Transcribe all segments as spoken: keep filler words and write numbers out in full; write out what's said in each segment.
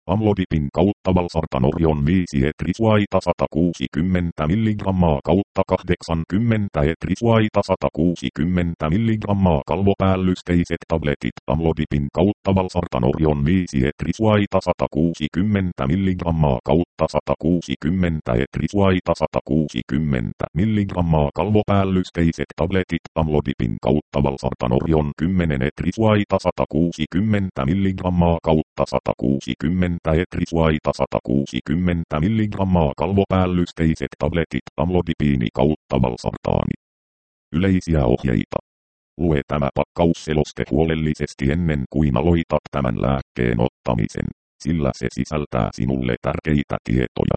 Amlodipin kautta valsartanorion viisi etrisuaita sata kuusikymmentä milligrammaa kautta kahdeksankymmentä etrisuaita sata kuusikymmentä milligrammaa kalvopäällysteiset tabletit. Amlodipin kautta valsartanorion viisi etrisuaita sata kuusikymmentä milligrammaa kautta sata kuusikymmentä etrisuaita sata kuusikymmentä milligrammaa kalvopäällysteiset tabletit. Amlodipin kautta valsartanorion kymmenen etrisuaita sata kuusikymmentä milligrammaa kautta sata kuusikymmentä etrisuaita sata kuusikymmentä milligrammaa kalvopäällysteiset tabletit. Amlodipiini kautta valsartaani. Yleisiä ohjeita. Lue tämä pakkausseloste huolellisesti ennen kuin aloitat tämän lääkkeen ottamisen, sillä se sisältää sinulle tärkeitä tietoja.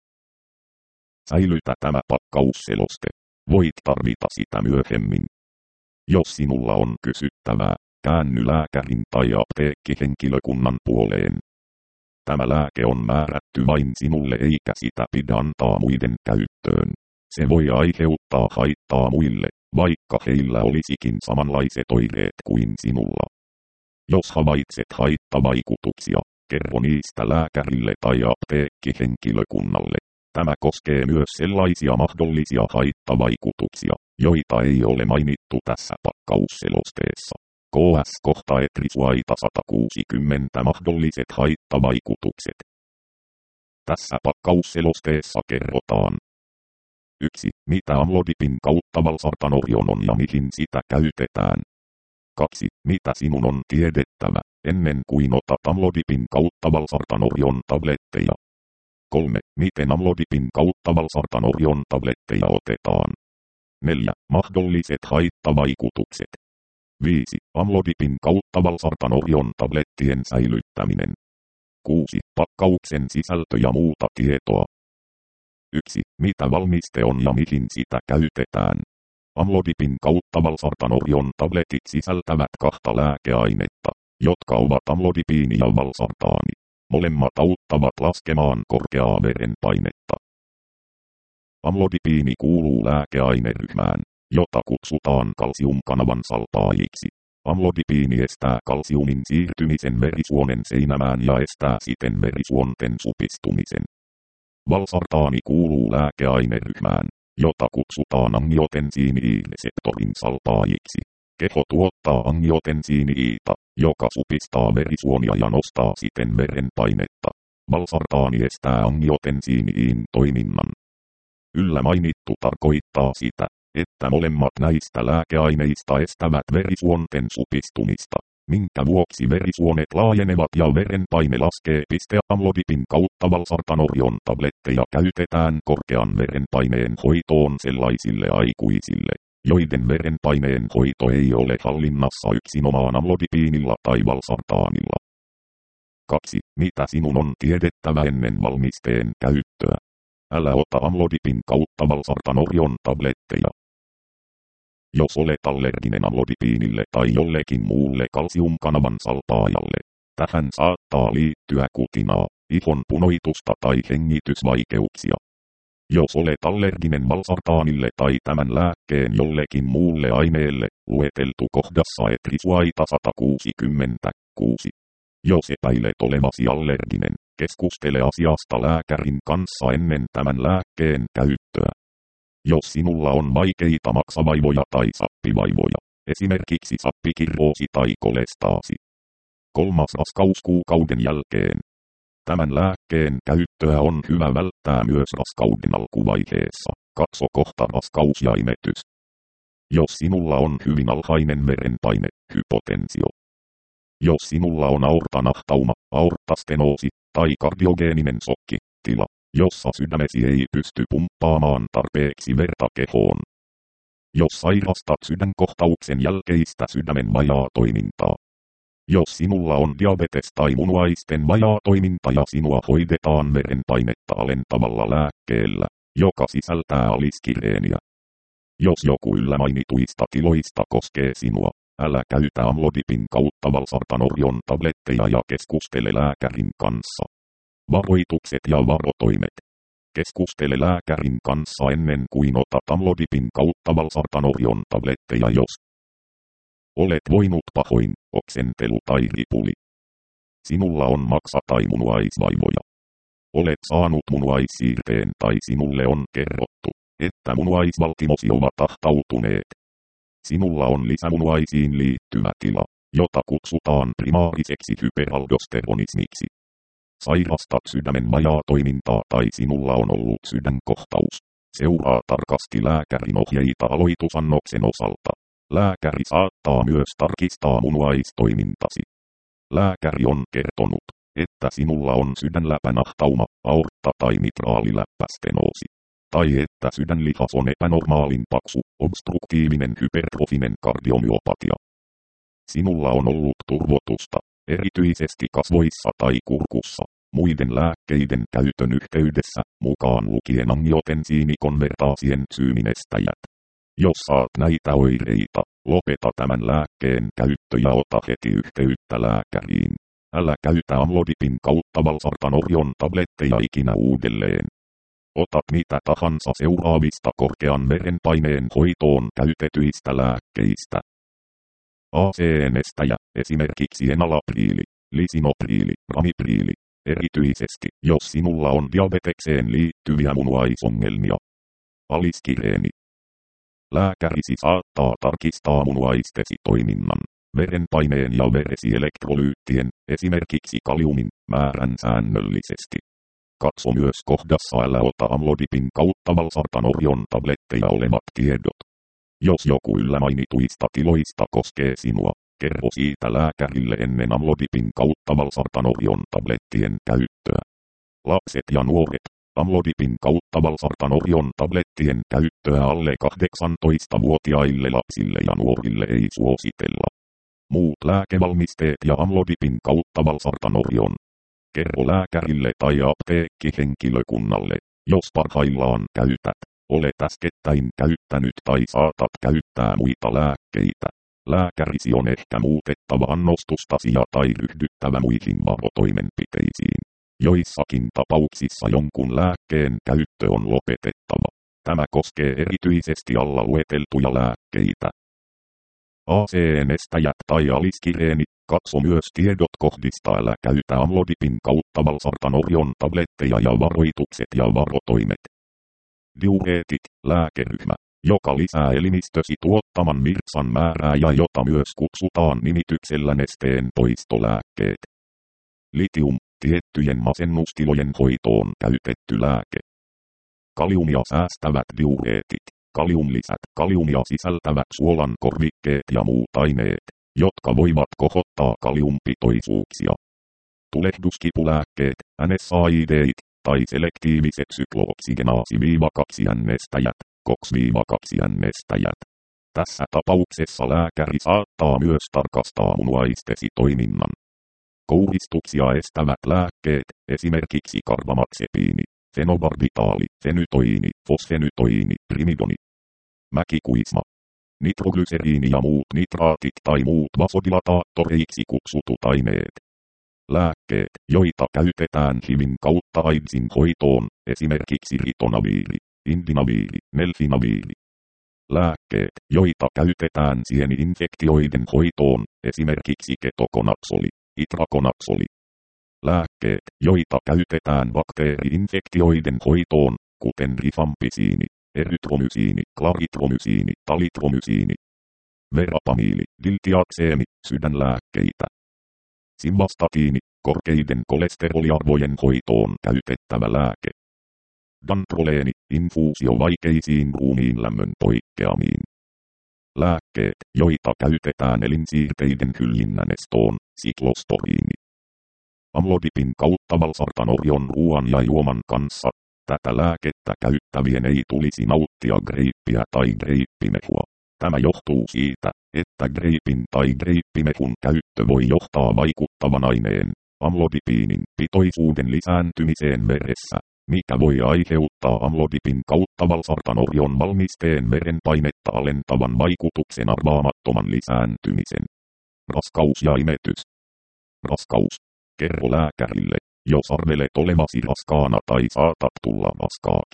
Säilytä tämä pakkausseloste. Voit tarvita sitä myöhemmin. Jos sinulla on kysyttävää, käänny lääkärin tai apteekkihenkilökunnan puoleen. Tämä lääke on määrätty vain sinulle eikä sitä pidä antaa muiden käyttöön. Se voi aiheuttaa haittaa muille, vaikka heillä olisikin samanlaiset oireet kuin sinulla. Jos havaitset haittavaikutuksia, kerro niistä lääkärille tai apteekkihenkilökunnalle. Tämä koskee myös sellaisia mahdollisia haittavaikutuksia, joita ei ole mainittu tässä pakkausselosteessa. K S kohta etrisuaita sata kuusikymmentä mahdolliset haittavaikutukset. Tässä pakkausselosteessa kerrotaan. yksi. Mitä amlodipin kautta valsartanorion on ja mihin sitä käytetään. kaksi. Mitä sinun on tiedettävä, ennen kuin otat amlodipin kautta valsartanorion tabletteja. kolme. Miten amlodipin kautta valsartanorion tabletteja otetaan. neljä. Mahdolliset haittavaikutukset. viisi. Amlodipin kautta valsartanorion tablettien säilyttäminen. kuusi. Pakkauksen sisältö ja muuta tietoa. yksi. Mitä valmiste on ja mihin sitä käytetään. Amlodipin kautta valsartanorion tabletit sisältävät kahta lääkeainetta, jotka ovat amlodipiini ja valsartaani. Molemmat auttavat laskemaan korkeaa verenpainetta. Amlodipiini kuuluu lääkeaineryhmään, jota kutsutaan kalsiumkanavan salpaajiksi. Amlodipiini estää kalsiumin siirtymisen verisuonen seinämään ja estää siten verisuonten supistumisen. Valsartaani kuuluu lääkeaineryhmään, jota kutsutaan angiotensiini-reseptorin salpaajiksi. Keho tuottaa angiotensiini-iita, joka supistaa verisuonia ja nostaa siten verenpainetta. Valsartaani estää angiotensiini-iin toiminnan. Yllä mainittu tarkoittaa sitä, että molemmat näistä lääkeaineista estävät verisuonten supistumista, minkä vuoksi verisuonet laajenevat ja verenpaine laskee. Amlodipin kautta valsartanorion tabletteja käytetään korkean verenpaineen hoitoon sellaisille aikuisille, joiden verenpaineen hoito ei ole hallinnassa yksinomaan amlodipiinilla tai valsartaanilla. kaksi. Mitä sinun on tiedettävä ennen valmisteen käyttöä? Älä ota amlodipin kautta valsartanorion tabletteja. Jos olet allerginen amlodipiinille tai jollekin muulle kalsiumkanavan salpaajalle, tähän saattaa liittyä kutinaa, ihon punoitusta tai hengitysvaikeuksia. Jos olet allerginen valsartaanille tai tämän lääkkeen jollekin muulle aineelle, lueteltu kohdassa etrisuaita sata kuusikymmentäkuusi. Jos epäilet olevasi allerginen, keskustele asiasta lääkärin kanssa ennen tämän lääkkeen käyttöä. Jos sinulla on vaikeita maksavaivoja tai sappivaivoja, esimerkiksi sappikirroosi tai kolestaasi. Kolmas raskauskuukauden jälkeen. Tämän lääkkeen käyttöä on hyvä välttää myös raskauden alkuvaiheessa. Katso kohta raskaus ja imetys. Jos sinulla on hyvin alhainen verenpaine, hypotensio. Jos sinulla on aortanahtauma, aortastenoosi tai kardiogeeninen sokki, tila, jossa sydämesi ei pysty pumppaamaan tarpeeksi verta kehoon. Jos sairastat sydänkohtauksen jälkeistä sydämen vajaatoimintaa. Jos sinulla on diabetes tai munuaisten vajaatoiminta ja sinua hoidetaan verenpainetta alentavalla lääkkeellä, joka sisältää aliskireeniä. Jos joku yllä mainituista tiloista koskee sinua, älä käytä amlodipin kautta valsartanorion tabletteja ja keskustele lääkärin kanssa. Varoitukset ja varotoimet. Keskustele lääkärin kanssa ennen kuin otat amlodipin kautta valsartanorion tabletteja, jos olet voinut pahoin, oksentelu tai ripuli. Sinulla on maksa tai munuaisvaivoja. Olet saanut munuaissiirteen tai sinulle on kerrottu, että munuaisvaltimosi ovat ahtautuneet. Sinulla on lisämunuaisiin liittyvä tila, jota kutsutaan primaariseksi hyperaldosteronismiksi. Sairastat sydämen vajaatoimintaa tai sinulla on ollut sydänkohtaus. Seuraa tarkasti lääkärin ohjeita aloitusannoksen osalta. Lääkäri saattaa myös tarkistaa munuaistoimintasi. Lääkäri on kertonut, että sinulla on sydänläpänahtauma, aortta tai mitraaliläppästenoosi. Tai että sydänlihas on epänormaalin paksu, obstruktiivinen hypertrofinen kardiomyopatia. Sinulla on ollut turvotusta, erityisesti kasvoissa tai kurkussa, muiden lääkkeiden käytön yhteydessä, mukaan lukien angiotensiinikonvertaasien syyminestäjät. Jos saat näitä oireita, lopeta tämän lääkkeen käyttö ja ota heti yhteyttä lääkäriin. Älä käytä amlodipin kautta valsartanorion tabletteja ikinä uudelleen. Otat mitä tahansa seuraavista korkean verenpaineen hoitoon käytetyistä lääkkeistä. A C N-estäjä, esimerkiksi enalapriili, lisinopriili, ramipriili, erityisesti jos sinulla on diabetekseen liittyviä munuaisongelmia. Aliskireeni. Lääkärisi saattaa tarkistaa munuaistesi toiminnan, verenpaineen ja veresielektrolyyttien, esimerkiksi kaliumin, määrän säännöllisesti. Katso myös kohdassa älä ota amlodipin kautta valsartanorion tabletteja olevat tiedot. Jos joku yllämainituista tiloista koskee sinua, kerro siitä lääkärille ennen amlodipin kautta valsartanorion tablettien käyttöä. Lapset ja nuoret, amlodipin kautta valsartanorion tablettien käyttöä alle kahdeksantoistavuotiaille lapsille ja nuorille ei suositella. Muut lääkevalmisteet ja amlodipin kautta valsartanorion. Kerro lääkärille tai apteekkihenkilökunnalle, jos parhaillaan käytät, olet äskettäin käyttänyt tai saatat käyttää muita lääkkeitä. Lääkärisi on ehkä muutettava annostustasi tai ryhdyttävä muihin varotoimenpiteisiin. Joissakin tapauksissa jonkun lääkkeen käyttö on lopetettava. Tämä koskee erityisesti alla lueteltuja lääkkeitä. A C N-estäjät tai aliskireenit, katso myös tiedot kohdista älä käytä amlodipin kautta valsartanorion tabletteja ja varoitukset ja varotoimet. Diureetit, lääkeryhmä, joka lisää elimistösi tuottaman virtsan määrää ja jota myös kutsutaan nimityksellä nesteen poistolääkkeet. Litium, tiettyjen masennustilojen hoitoon käytetty lääke. Kaliumia säästävät diureetit, kaliumlisät, kaliumia sisältävät suolan korvikkeet ja muut aineet, jotka voivat kohottaa kaliumpitoisuuksia. Tulehduskipulääkkeet, N S A I D:it, tai selektiiviset syklooksigenaasi-kaksi-N-estäjät, COX-kaksi-N-estäjät. Tässä tapauksessa lääkäri saattaa myös tarkastaa munuaistesi toiminnan. Kouristuksia estävät lääkkeet, esimerkiksi karbamaxepiini, fenobarbitaali, fenytoiini, fosfenytoiini, primidoni, mäkikuisma, nitroglyseriini ja muut nitraatit tai muut vasodilataattoreiksi kutsutut aineet. Lääkkeet, joita käytetään H I Vin kautta AIDSin hoitoon, esimerkiksi ritonaviiri, indinaviiri, nelfinaviiri. Lääkkeet, joita käytetään sieni-infektioiden hoitoon, esimerkiksi ketokonaksoli, itrakonaksoli. Lääkkeet, joita käytetään bakteeri-infektioiden hoitoon, kuten rifampisiini, erytromysiini, klaritromysiini, talitromysiini. Verapamiili, diltiakseemi, sydänlääkkeitä. Simvastatiini, korkeiden kolesteroliarvojen hoitoon käytettävä lääke. Dantroleeni, infuusio vaikeisiin ruumiin lämmön poikkeamiin. Lääkkeet, joita käytetään elinsiirteiden hyljinnän estoon, siklostoriini. Amlodipin kautta valsartanorion ruoan ja juoman kanssa, tätä lääkettä käyttävien ei tulisi nauttia greippiä tai greippimehua. Tämä johtuu siitä, että greipin tai greippimehun käyttö voi johtaa vaikuttavan aineen, amlodipiinin pitoisuuden lisääntymiseen veressä, mikä voi aiheuttaa amlodipin kautta valsartanorion valmisteen verenpainetta alentavan vaikutuksen arvaamattoman lisääntymisen. Raskaus ja imetys. Raskaus. Kerro lääkärille, jos arvelet olevasi raskaana tai saatat tulla raskaaksi.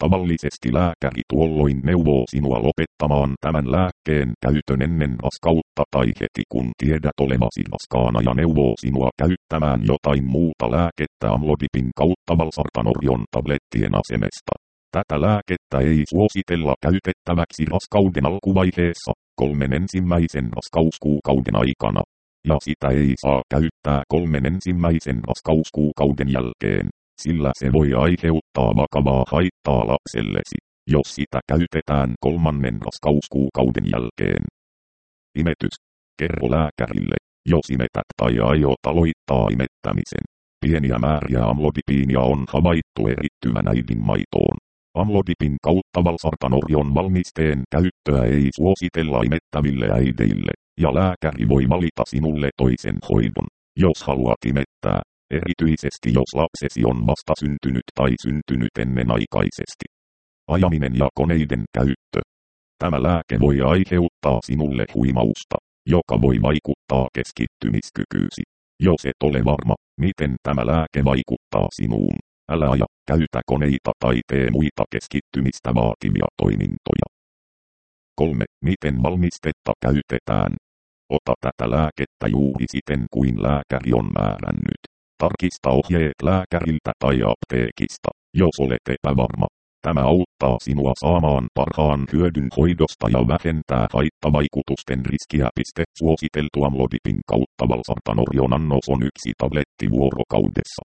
Tavallisesti lääkäri tuolloin neuvoo sinua lopettamaan tämän lääkkeen käytön ennen raskautta tai heti kun tiedät olevasi raskaana ja neuvoo sinua käyttämään jotain muuta lääkettä amlodipin kautta valsartanorion tablettien asemesta. Tätä lääkettä ei suositella käytettäväksi raskauden alkuvaiheessa, kolmen ensimmäisen raskauskuukauden aikana, ja sitä ei saa käyttää kolmen ensimmäisen raskauskuukauden jälkeen, sillä se voi aiheuttaa vakavaa haittaa lapsellesi, jos sitä käytetään kolmannen raskauskuukauden jälkeen. Imetys. Kerro lääkärille, jos imetät tai aiot aloittaa imettämisen. Pieniä määriä amlodipiinia on havaittu erittyvän äidin maitoon. Amlodipin kautta valsartanorion valmisteen käyttöä ei suositella imettäville äideille, ja lääkäri voi valita sinulle toisen hoidon, jos haluat imettää, erityisesti jos lapsesi on vasta syntynyt tai syntynyt ennenaikaisesti. Ajaminen ja koneiden käyttö. Tämä lääke voi aiheuttaa sinulle huimausta, joka voi vaikuttaa keskittymiskykyysi. Jos et ole varma, miten tämä lääke vaikuttaa sinuun, älä aja, käytä koneita tai tee muita keskittymistä vaativia toimintoja. kolme. Miten valmistetta käytetään? Ota tätä lääkettä juuri siten kuin lääkäri on määrännyt. Tarkista ohjeet lääkäriltä tai apteekista, jos olet epävarma. Tämä auttaa sinua saamaan parhaan hyödyn hoidosta ja vähentää haittavaikutusten riskiä. Suositeltu amlodipin kautta valsartanorion annos on yksi tabletti vuorokaudessa.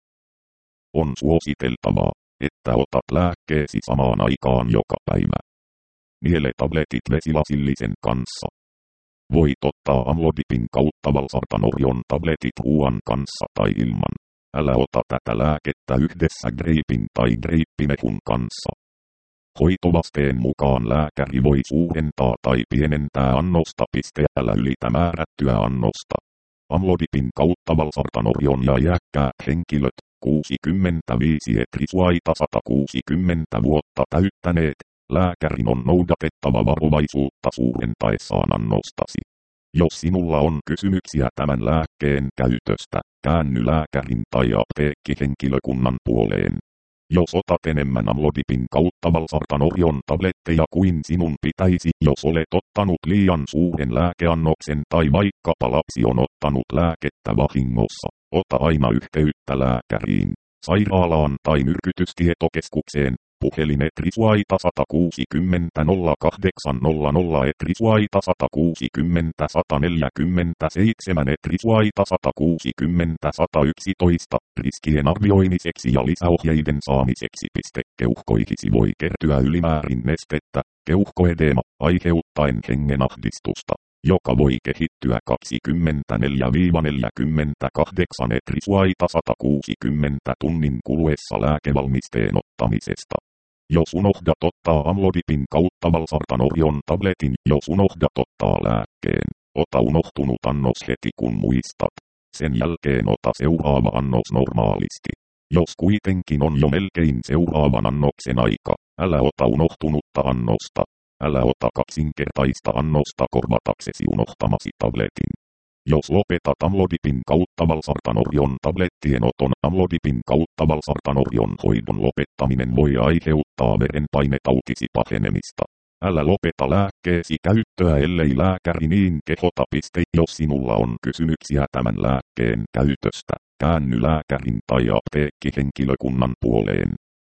On suositeltavaa, että otat lääkkeesi samaan aikaan joka päivä. Niele tabletit vesilasillisen kanssa. Voit ottaa amlodipin kautta valsartanorion tabletit ruoan kanssa tai ilman. Älä ota tätä lääkettä yhdessä greipin tai greippimehun kanssa. Hoitovasteen mukaan lääkäri voi suurentaa tai pienentää annosta. Älä ylitä määrättyä annosta. Amlodipin kautta valsartanorion ja iäkkäät henkilöt, kuusikymmentäviisi etrisuaita sata kuusikymmentä vuotta täyttäneet, lääkärin on noudatettava varovaisuutta suurentaessaan annostasi. Jos sinulla on kysymyksiä tämän lääkkeen käytöstä, käänny lääkärin tai apteekkihenkilökunnan puoleen. Jos otat enemmän amlodipin kautta valsartanorion tabletteja kuin sinun pitäisi, jos olet ottanut liian suuren lääkeannoksen tai vaikkapa lapsi on ottanut lääkettä vahingossa, ota aina yhteyttä lääkäriin, sairaalaan tai myrkytystietokeskukseen. Puhelin etrisuaita sata kuusikymmentä nolla kahdeksan nolla nolla etrisuaita sata kuusikymmentä sata neljäkymmentäseitsemän etrisuaita sata kuusikymmentä sata yksitoista riskien arvioimiseksi ja lisäohjeiden saamiseksi. Keuhkoihisi voi kertyä ylimäärin nestettä, keuhkoedeema, aiheuttaen hengenahdistusta, joka voi kehittyä kaksikymmentäneljä neljäkymmentäkahdeksan etrisuaita sata kuusikymmentä tunnin kuluessa lääkevalmisteen ottamisesta. Jos unohdat ottaa amlodipin kautta valsartanorion tabletin, jos unohdat ottaa lääkkeen, ota unohtunut annos heti kun muistat. Sen jälkeen ota seuraava annos normaalisti. Jos kuitenkin on jo melkein seuraavan annoksen aika, älä ota unohtunutta annosta. Älä ota kaksinkertaista annosta korvataksesi unohtamasi tabletin. Jos lopetat amlodipin kautta valsartanorion tablettien oton, amlodipin kautta valsartanorion hoidon lopettaminen voi aiheuttaa verenpainetautisi pahenemista. Älä lopeta lääkkeesi käyttöä ellei lääkäri niin kehota. Jos sinulla on kysymyksiä tämän lääkkeen käytöstä, käänny lääkärin tai apteekkihenkilökunnan puoleen.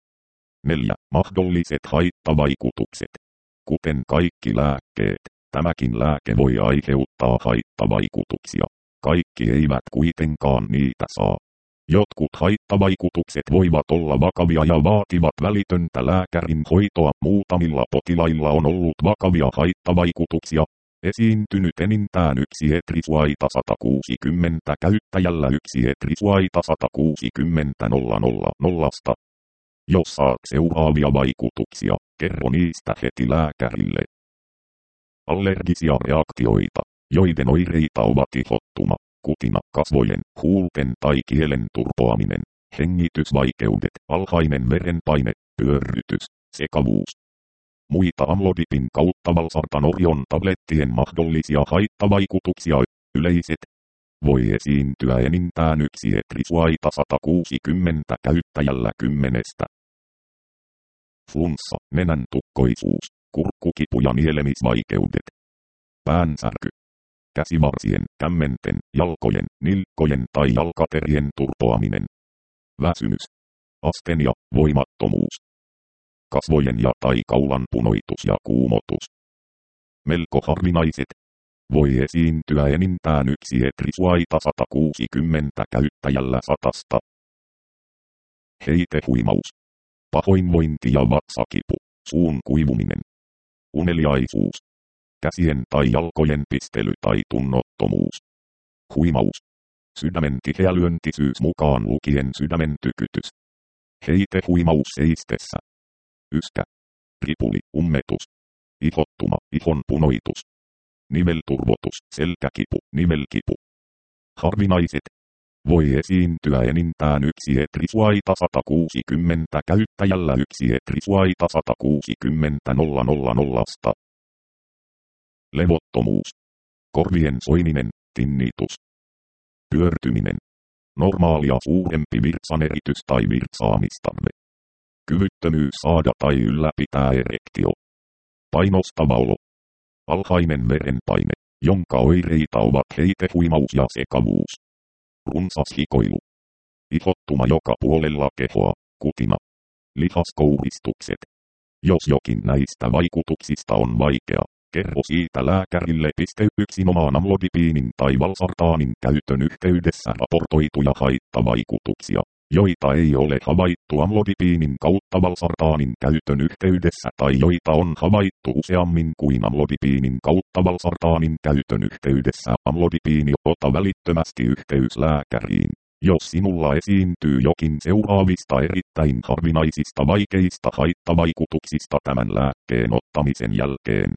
neljä. Mahdolliset haittavaikutukset. Kuten kaikki lääkkeet, tämäkin lääke voi aiheuttaa haittavaikutuksia. Kaikki eivät kuitenkaan niitä saa. Jotkut haittavaikutukset voivat olla vakavia ja vaativat välitöntä lääkärin hoitoa. Muutamilla potilailla on ollut vakavia haittavaikutuksia. Esiintynyt enintään yksi etrisuaita sata kuusikymmentä käyttäjällä yksi etrisuaita sata kuusikymmentä nolla nolla nolla. Jos saat seuraavia vaikutuksia, kerro niistä heti lääkärille. Allergisia reaktioita, joiden oireita ovat ihottuma, kutina, kasvojen, huulten tai kielen turpoaminen, hengitysvaikeudet, alhainen verenpaine, pyörrytys, sekavuus. Muita amlodipin kautta valsartanorion tablettien mahdollisia haittavaikutuksia yleiset. Voi esiintyä enintään yksi etrisuaita sata kuusikymmentä käyttäjällä kymmenestä. flunssa, nenän tukkoisuus, kurkkukipu ja nielemisvaikeudet. Päänsärky. Käsivarsien, kämmenten, jalkojen, nilkkojen tai jalkaterien turpoaminen. Väsymys. Astenia, voimattomuus. Kasvojen ja tai kaulan punoitus ja kuumotus. Melko harvinaiset. Voi esiintyä enintään yksi etrisuaita sata kuusikymmentä käyttäjällä satasta. Heitehuimaus. Pahoinvointi ja vatsakipu, suun kuivuminen. Uneliaisuus. Käsien tai jalkojen pistely tai tunnottomuus. Huimaus. Sydämen tiheälyöntisyys mukaan lukien sydämen tykytys. Heitehuimaus seistessä. Yskä. Ripuli, ummetus. Ihottuma, ihon punoitus. Nivelturvotus, selkäkipu, nivelkipu. Harvinaiset. Voi esiintyä enintään yksi etrisuaita sata kuusikymmentä käyttäjällä yksi etrisuaita sata kuusikymmentä nolla nolla nollasta. Levottomuus. Korvien soininen, tinnitus. Pyörtyminen. Normaalia suurempi virtsaneritys tai virtsaamistarve. Kyvyttömyys saada tai ylläpitää erektio. Painostava olo. Alhainen verenpaine, jonka oireita ovat heitehuimaus ja sekavuus. Runsas hikoilu. Ihottuma joka puolella kehoa, kutina. Lihaskouristukset. Jos jokin näistä vaikutuksista on vaikea, kerro siitä lääkärille. Yksinomaan amlodipiinin tai valsartaanin käytön yhteydessä raportoituja haittavaikutuksia, joita ei ole havaittu amlodipiinin kautta valsartaanin käytön yhteydessä tai joita on havaittu useammin kuin amlodipiinin kautta valsartaanin käytön yhteydessä. Amlodipiini, ota välittömästi yhteys lääkäriin, jos sinulla esiintyy jokin seuraavista erittäin harvinaisista vaikeista haittavaikutuksista tämän lääkkeen ottamisen jälkeen.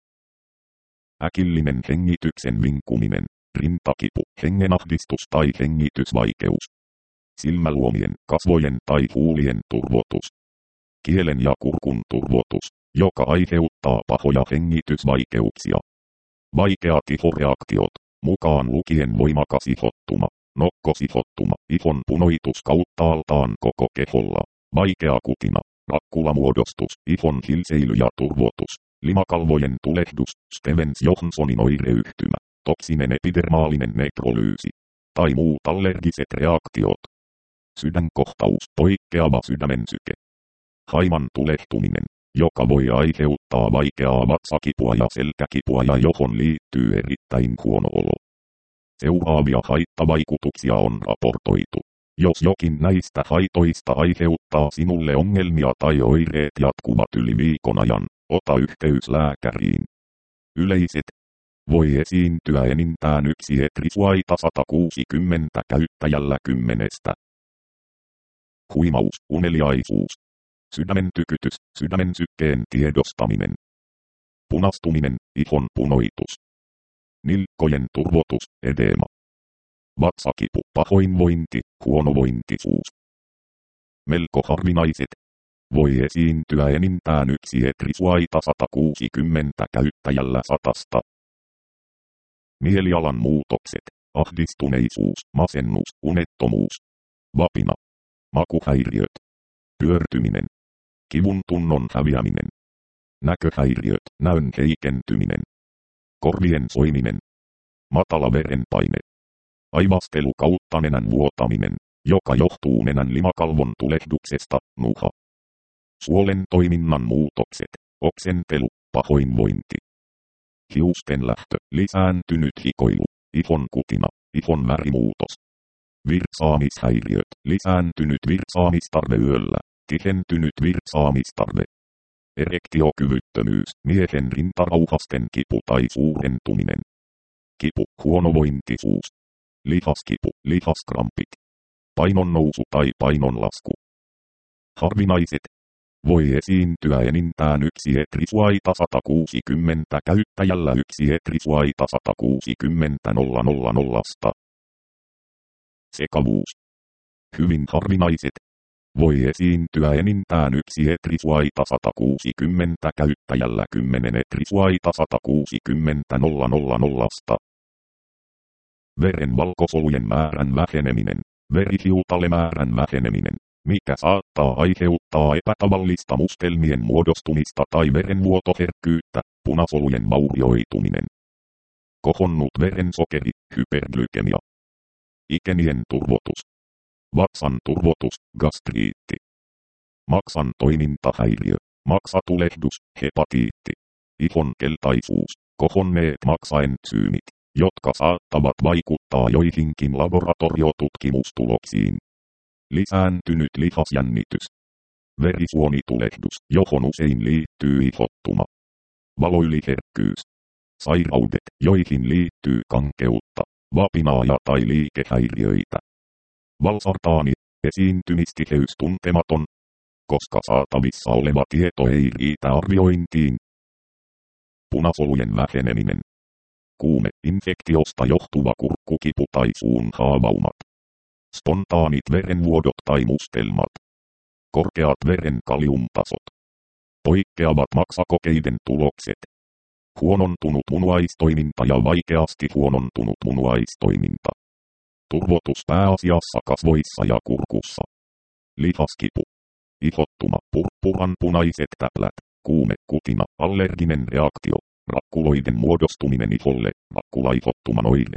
Äkillinen hengityksen vinkuminen, rintakipu, hengenahdistus tai hengitysvaikeus. Silmäluomien, kasvojen tai huulien turvotus. Kielen ja kurkun turvotus, joka aiheuttaa pahoja hengitysvaikeuksia. Vaikeat ihoreaktiot, mukaan lukien voimakas ihottuma, nokkosihottuma, ihon punoitus kauttaaltaan koko keholla, vaikea kutina, rakkulamuodostus, ihon hilseily ja turvotus, limakalvojen tulehdus, Stevens-Johnsonin oireyhtymä, toksinen epidermaalinen nekrolyysi tai muut allergiset reaktiot. Sydänkohtaus, poikkeava sydämensyke. Haiman tulehtuminen, joka voi aiheuttaa vaikeaa vatsakipua ja selkäkipua ja johon liittyy erittäin huono olo. Seuraavia haittavaikutuksia on raportoitu. Jos jokin näistä haitoista aiheuttaa sinulle ongelmia tai oireet jatkuvat yli viikon ajan, ota yhteys lääkäriin. Yleiset. Voi esiintyä enintään yksi etrisuaita sata kuusikymmentä käyttäjällä kymmenestä. Huimaus, uneliaisuus. Sydämen tykytys, sydämen sykkeen tiedostaminen. Punastuminen, ihon punoitus. Nilkkojen turvotus, edeema. Vatsakipu, pahoinvointi, huonovointisuus. Melko harvinaiset. Voi esiintyä enintään yksi etrisuaita sata kuusikymmentä käyttäjällä satasta. Mielialan muutokset, ahdistuneisuus, masennus, unettomuus. Vapina. Makuhäiriöt. Pyörtyminen. Kivun tunnon häviäminen. Näköhäiriöt, näön heikentyminen. Korvien soiminen. Matala verenpaine. Aivastelu kautta nenän vuotaminen, joka johtuu nenän limakalvon tulehduksesta, nuha. Suolen toiminnan muutokset, oksentelu, pahoinvointi. Hiusten lähtö, lisääntynyt hikoilu, ihon kutina, ihon värimuutos. Virtsaamishäiriöt, lisääntynyt virtsaamistarve yöllä, tihentynyt virtsaamistarve. Erektiokyvyttömyys, miehen rintarauhasten kipu tai suurentuminen. Kipu, huonovointisuus. Lihaskipu, lihaskrampit. Painonnousu tai painonlasku. Harvinaiset. Voi esiintyä enintään yksi etrisuaita sata kuusikymmentä käyttäjällä yksi etrisuaita sata kuusikymmentä nolla nolla nollasta. Sekavuus. Hyvin harvinaiset. Voi esiintyä enintään yksi etrisuaita sata kuusikymmentä käyttäjällä kymmenen etrisuaita sata kuusikymmentä nolla nolla nollasta. Veren valkosolujen määrän väheneminen, verihiutalemäärän väheneminen, mikä saattaa aiheuttaa epätavallista mustelmien muodostumista tai verenvuotoherkkyyttä, punasolujen vaurioituminen. Kohonnut verensokeri, hyperglykemia. Ikenien turvotus. Vatsan turvotus, gastriitti. Maksan toimintahäiriö, maksatulehdus, hepatiitti. Ihon keltaisuus, kohonneet maksaentsyymit, jotka saattavat vaikuttaa joihinkin laboratoriotutkimustuloksiin. Lisääntynyt lihasjännitys. Verisuonitulehdus, johon usein liittyy ihottuma. Valoyliherkkyys. Sairaudet, joihin liittyy kankeutta, vapinaa ja tai liikehäiriöitä. Valsartaani, esiintymistiheys tuntematon, koska saatavissa oleva tieto ei riitä arviointiin. Punasolujen väheneminen. Kuume, infektiosta johtuva kurkkukipu tai suun haavaumat. Spontaanit verenvuodot tai mustelmat. Korkeat veren kaliumtasot. Poikkeavat maksakokeiden tulokset. Huonontunut munuaistoiminta ja vaikeasti huonontunut munuaistoiminta. Turvotus pääasiassa kasvoissa ja kurkussa. Lihaskipu. Ihottuma, purppuranpunaiset täplät, kuume, kutina, allerginen reaktio, rakkuloiden muodostuminen iholle, rakkulaihottuma noille.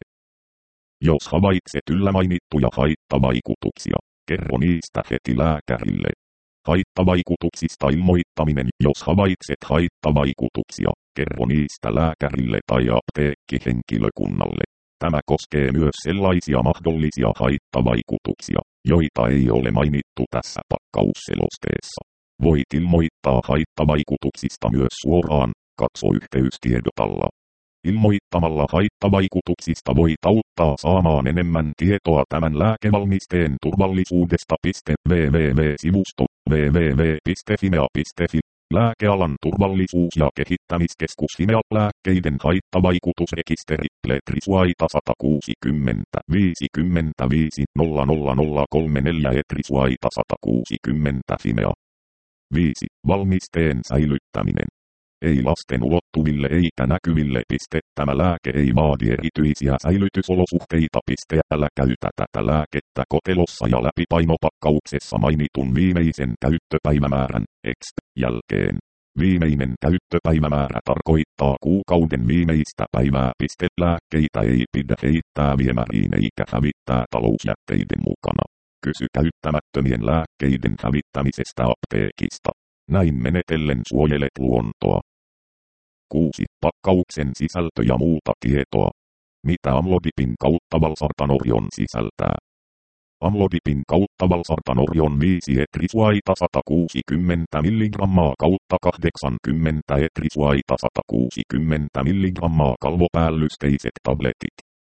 Jos havaitset yllä mainittuja haittavaikutuksia, kerro niistä heti lääkärille. Haittavaikutuksista ilmoittaminen. Jos havaitset haittavaikutuksia, kerro niistä lääkärille tai apteekkihenkilökunnalle. Tämä koskee myös sellaisia mahdollisia haittavaikutuksia, joita ei ole mainittu tässä pakkausselosteessa. Voit ilmoittaa haittavaikutuksista myös suoraan, katso yhteystiedot alla. Ilmoittamalla haittavaikutuksista voit auttaa saamaan enemmän tietoa tämän lääkevalmisteen turvallisuudesta. www-sivusto www piste fimea piste fi Lääkealan turvallisuus- ja kehittämiskeskus Fimea lääkkeiden haittavaikutusrekisteri Letrisuaita sata kuusikymmentä viisikymmentäviisi nolla nolla nolla kolmekymmentäneljä Letrisuaita sata kuusikymmentä Fimea. viisi. Valmisteen säilyttäminen. Ei lasten ulottuville eikä näkyville. Piste. Tämä lääke ei vaadi erityisiä säilytysolosuhteita. Piste. Älä käytä tätä lääkettä kotelossa ja läpipainopakkauksessa mainitun viimeisen käyttöpäivämäärän X jälkeen. Viimeinen käyttöpäivämäärä tarkoittaa kuukauden viimeistä päivää. Piste. Lääkkeitä ei pidä heittää viemäriin eikä hävittää talousjätteiden mukana. Kysy käyttämättömien lääkkeiden hävittämisestä apteekista. Näin menetellen suojelet luontoa. kuusi. Pakkauksen sisältö ja muuta tietoa. Mitä amlodipin kautta valsartanorion sisältää? Amlodipin kautta valsartanorion viisi etrisuaita sata kuusikymmentä milligrammaa kautta kahdeksankymmentä etrisuaita sata kuusikymmentä milligrammaa kalvopäällysteiset tabletit.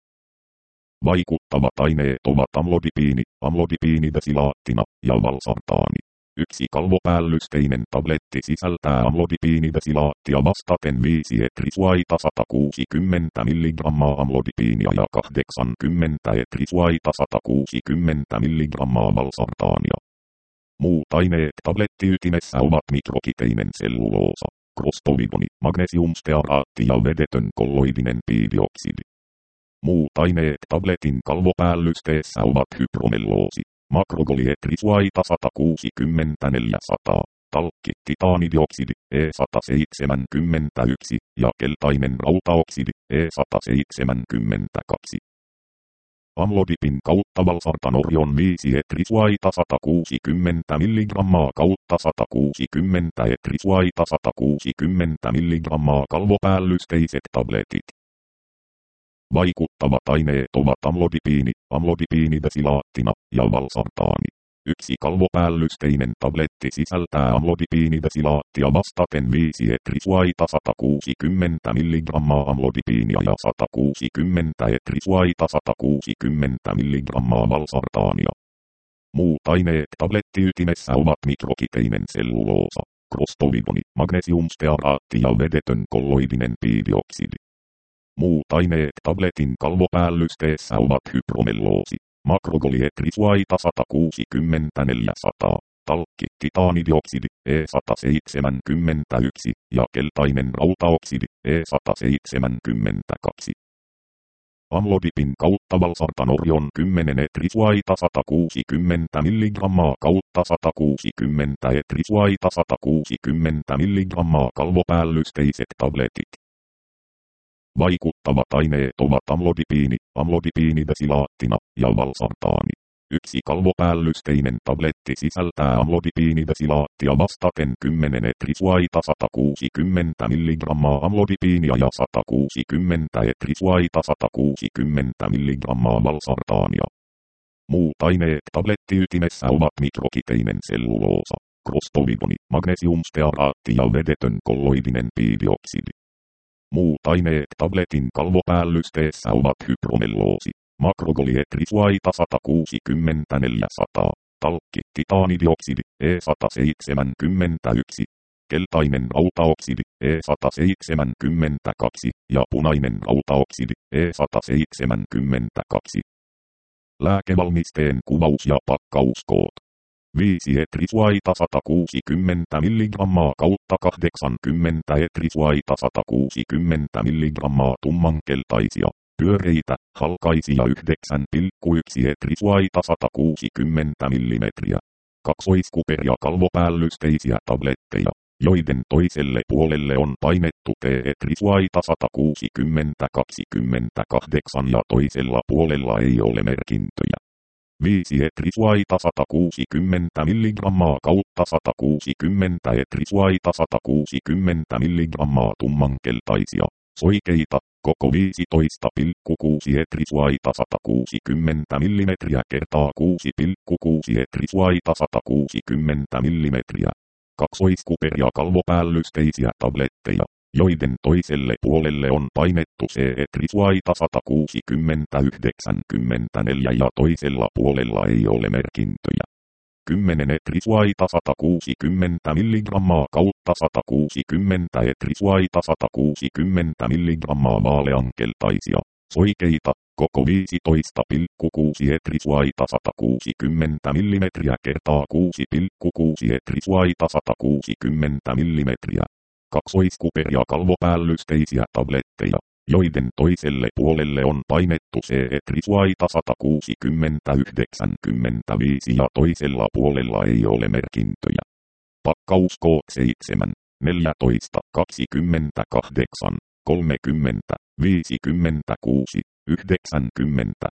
Vaikuttavat aineet ovat amlodipiini, amlodipiinidesilaattina ja valsartaani. Yksi kalvopäällysteinen tabletti sisältää amlodipiinidesilaattia vastaten viisi etrisuaita sata kuusikymmentä milligrammaa amlodipiinia ja kahdeksankymmentä etrisuaita sata kuusikymmentä milligrammaa valsartaania. Muut aineet tablettiytimessä ovat mikrokiteinen selluloosa, krostovidoni, magnesiumstearaatti ja vedetön kolloidinen piidioksidi. Muut aineet tabletin kalvopäällysteessä ovat hypromelloosi, makrogolietrisuaita sata kuusikymmentä neljäsataa, talkki, titaanidioksidi, E sata seitsemänkymmentäyksi ja keltainen rautaoksidi, E sata seitsemänkymmentäkaksi. Amlodipin kautta valsartanorion viisi etrisuaita sata kuusikymmentä milligrammaa kautta sata kuusikymmentä etrisuaita sata kuusikymmentä milligrammaa kalvopäällysteiset tabletit. Vaikuttavat aineet ovat amlodipiini, amlodipiinidesilaattina ja valsartaani. Yksi kalvopäällysteinen tabletti sisältää amlodipiinidesilaattia vastaten viisi etrisuaita sata kuusikymmentä milligrammaa amlodipiinia ja sata kuusikymmentä etrisuaita sata kuusikymmentä milligrammaa valsartaania. Muut aineet tablettiytimessä ovat mikrokiteinen selluloosa, krostovidoni, magnesiumstearaatti ja vedetön kolloidinen piidioksidi. Muut aineet tabletin kalvopäällysteessä ovat hypromelloosi, makrogolietrisuaita sata kuusikymmentä neljäsataa, talkki, titaanidioksidi, E sata seitsemänkymmentäyksi ja keltainen rautaoksidi, E sata seitsemänkymmentäkaksi. Amlodipin kautta valsartan Orion kymmenen etrisuaita sata kuusikymmentä milligrammaa kautta sata kuusikymmentä etrisuaita sata kuusikymmentä milligrammaa kalvopäällysteiset tabletit. Vaikuttavat aineet ovat amlodipiini, amlodipiinidesilaattina ja valsartaani. Yksi kalvopäällysteinen tabletti sisältää amlodipiinidesilaattia vastaten kymmenen etrisuaita sata kuusikymmentä milligrammaa amlodipiinia ja sata kuusikymmentä etrisuaita sata kuusikymmentä milligrammaa valsartaania. Muut aineet tablettiytimessä ovat mikrokiteinen selluloosa, krostovidoni, magnesiumstearaatti ja vedetön kolloidinen piidioksidi. Muut aineet tabletin kalvopäällysteessä ovat hypromelloosi, makrogolietrisuaita sata kuusikymmentä neljäsataa, talkki, titaanidioksidi, E sata seitsemänkymmentäyksi, keltainen rautaoksidi, E sata seitsemänkymmentäkaksi ja punainen rautaoksidi, E sata seitsemänkymmentäkaksi. Lääkevalmisteen kuvaus ja pakkauskoot. viisi etrisuaita sata kuusikymmentä milligrammaa kautta kahdeksankymmentä etrisuaita sata kuusikymmentä milligrammaa tummankeltaisia, pyöreitä, halkaisia yhdeksän pilkku yksi etrisuaita sata kuusikymmentä millimetriä. Kaksoiskuper- ja kalvopäällysteisiä tabletteja, joiden toiselle puolelle on painettu T-etrisuaita sata kuusikymmentä kaksikymmentäkahdeksan ja toisella puolella ei ole merkintöjä. viisi etrisuaita sata kuusikymmentä milligrammaa kautta sata kuusikymmentä etrisuaita sata kuusikymmentä milligrammaa tummankeltaisia, soikeita, koko viisitoista pilkku kuusi etrisuaita sata kuusikymmentä millimetriä kertaa kuusi pilkku kuusi etrisuaita sata kuusikymmentä millimetriä. Kaksoiskuper- ja kalvopäällysteisiä tabletteja, joiden toiselle puolelle on painettu C-etrisuaita sata kuusikymmentä yhdeksänkymmentäneljä ja toisella puolella ei ole merkintöjä. kymmenen etrisuaita sata kuusikymmentä milligrammaa kautta sata kuusikymmentä etrisuaita sata kuusikymmentä milligrammaa vaaleankeltaisia, soikeita, koko viisitoista pilkku kuusi etrisuaita sata kuusikymmentä millimetriä kertaa kuusi pilkku kuusi etrisuaita sata kuusikymmentä millimetriä. Kaksoiskuper- ja kalvopäällysteisiä tabletteja, joiden toiselle puolelle on painettu C-etrisuaita sata kuusikymmentä yhdeksänkymmentäviisi ja toisella puolella ei ole merkintöjä. Pakkauskoot seitsemän, neljätoista, kaksikymmentäkahdeksan, kolmekymmentä, viisikymmentäkuusi, yhdeksänkymmentä,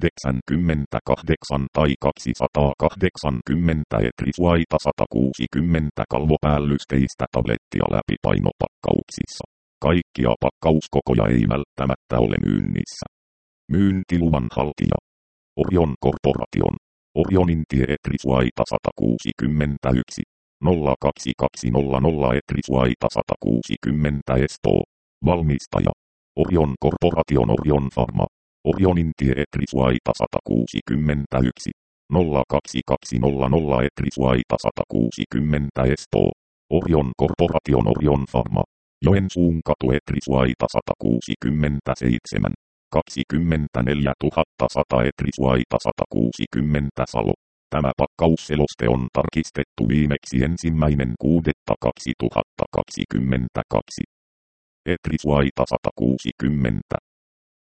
yhdeksänkymmentäkahdeksan tai kaksisataakahdeksankymmentä etrisuaita sata kuusikymmentä kalvopäällysteistä tablettia läpipainopakkauksissa. Kaikkia pakkauskokoja ei välttämättä ole myynnissä. Myyntiluvan haltija. Orion Corporation. Orionin tie etrisuaita sata kuusikymmentäyksi, nolla kaksi kaksi nolla nolla etrisuaita sata kuusikymmentä Espoo. Valmistaja. Orion Corporation Orion Pharma. Orionin tie etrisuaita sata kuusikymmentäyksi, nolla kaksi kaksi nolla nolla etrisuaita sata kuusikymmentä Espoo. Orion Corporation Orion Pharma. Joensuun katu etrisuaita sata kuusikymmentäseitsemän, kaksikymmentäneljä tuhatta sata etrisuaita sata kuusikymmentä Salo. Tämä pakkausseloste on tarkistettu viimeksi ensimmäinen kuudetta kaksituhattakaksikymmentäkaksi. Etrisuaita sata kuusikymmentä.